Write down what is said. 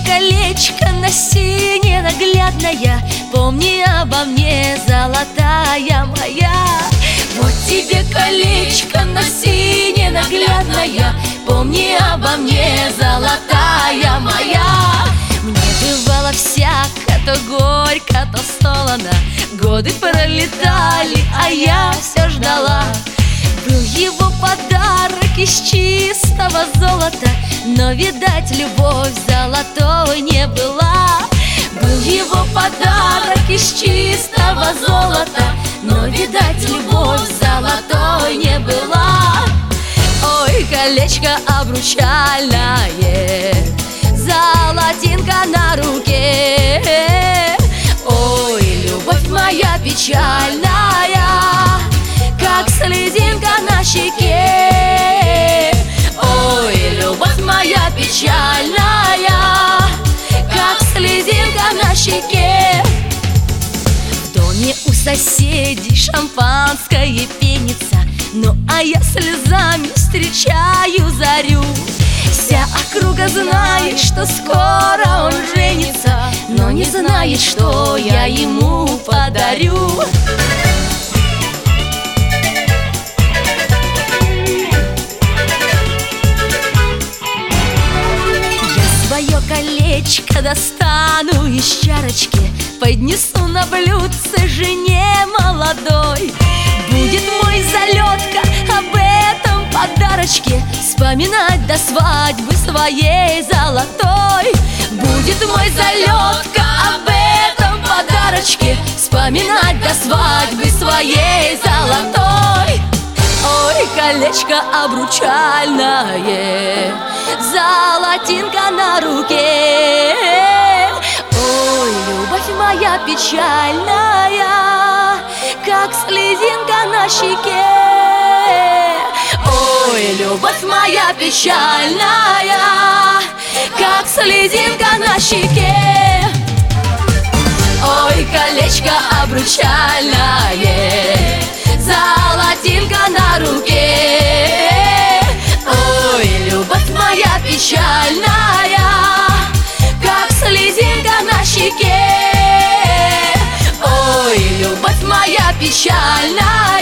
колечко носи ненаглядная, помни обо мне, золотая моя. Вот тебе колечко носи ненаглядная, помни обо мне, золотая моя. Мне бывало всяко, то горько, то солоно, годы пролетали, а я все ждала. Был его подарок из чистого золота, но, видать, любовь золотой не была. Был его подарок из чистого золота, но, видать, любовь золотой не была. Ой, колечко обручальное, золотинка на руке. Ой, любовь моя печальная, как слезинка на щеке. Ой, любовь моя печальная, как слезинка на щеке. В доме у соседей шампанское пенится, ну а я слезами встречаю зарю. Вся округа знает, что скоро он женится, но не знает, что я ему подарю. Свое колечко достану из чарочки, поднесу на блюдце жене молодой. Будет мой залетка об этом подарочке вспоминать до свадьбы своей золотой. Будет мой залетка об этом подарочке вспоминать до свадьбы своей золотой. Ой, колечко обручальное, золотинка на руке. Ой, любовь моя печальная, как слезинка на щеке. Ой, любовь моя печальная, как слезинка на щеке. Ой, колечко обручальное, золотинка на руке. Ой, любовь моя печальная, как слезинка на щеке. Ой, любовь моя печальная,